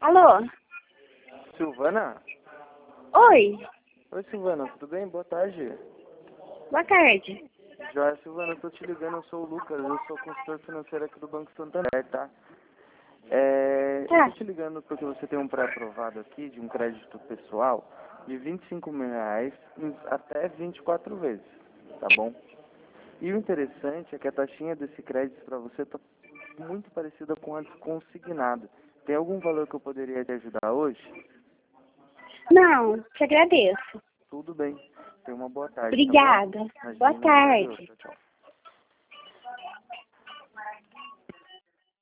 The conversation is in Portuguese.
Alô? Silvana? Oi, Oi, Silvana, tudo bem? Boa tarde. boa tarde. Joia, Silvana, eu tô te ligando, eu sou o Lucas, eu sou consultor financeiro aqui do Banco Santander, tá? Eu Tá. tô te ligando porque você tem um pré-aprovado aqui de um crédito pessoal de R$ 25.000 até 24 vezes, tá bom? E o interessante é que a taxinha desse crédito para você tá muito parecida com a consignada. Tem algum valor que eu poderia te ajudar hoje? Não, te agradeço. Tudo bem. Tenha uma boa tarde, tá bom? Obrigada. Boa Imagina, tarde. tchau, tchau.